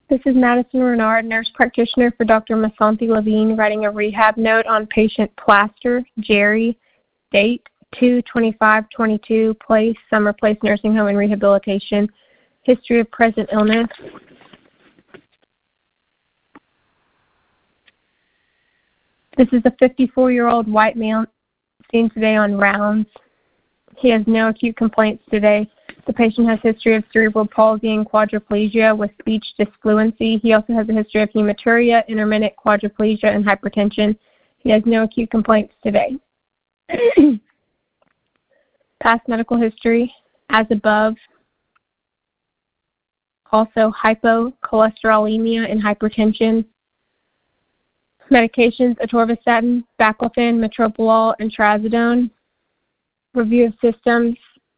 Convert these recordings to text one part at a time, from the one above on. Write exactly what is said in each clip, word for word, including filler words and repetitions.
This is Madison Renard, nurse practitioner for Doctor Masanthi Levine, writing a rehab note on patient Plaster, Jerry, date two twenty-five twenty-two, place, Summer Place Nursing Home and Rehabilitation, history of present illness. This is a fifty-four-year-old white male seen today on rounds. He has no acute complaints today. The patient has history of cerebral palsy and quadriplegia with speech disfluency. He also has a history of hematuria, intermittent quadriplegia, and hypertension. He has no acute complaints today. Past medical history, as above. Also hypocholesterolemia and hypertension. Medications, atorvastatin, baclofen, metoprolol, and trazodone. Review of systems.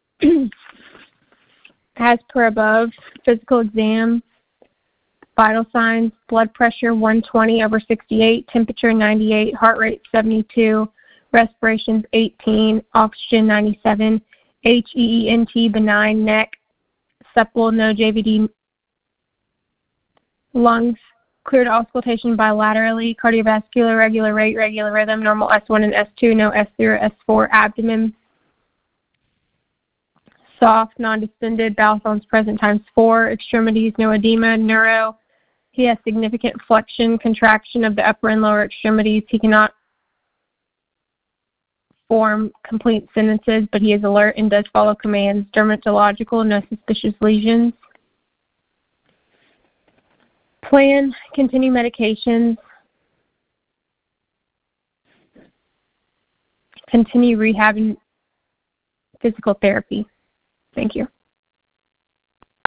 As per above, physical exam, vital signs, blood pressure one twenty over sixty-eight, temperature ninety-eight, heart rate seventy-two, respirations eighteen, oxygen ninety-seven, H E E N T benign, neck, supple, no J V D, lungs, cleared auscultation bilaterally, cardiovascular, regular rate, regular rhythm, normal S one and S two, no S three or S four, abdomen, soft, non-distended, bowel sounds present times four, extremities, no edema, neuro. He has significant flexion, contraction of the upper and lower extremities. He cannot form complete sentences, but he is alert and does follow commands. Dermatological, no suspicious lesions. Plan, continue medications. Continue rehab and physical therapy. Thank you.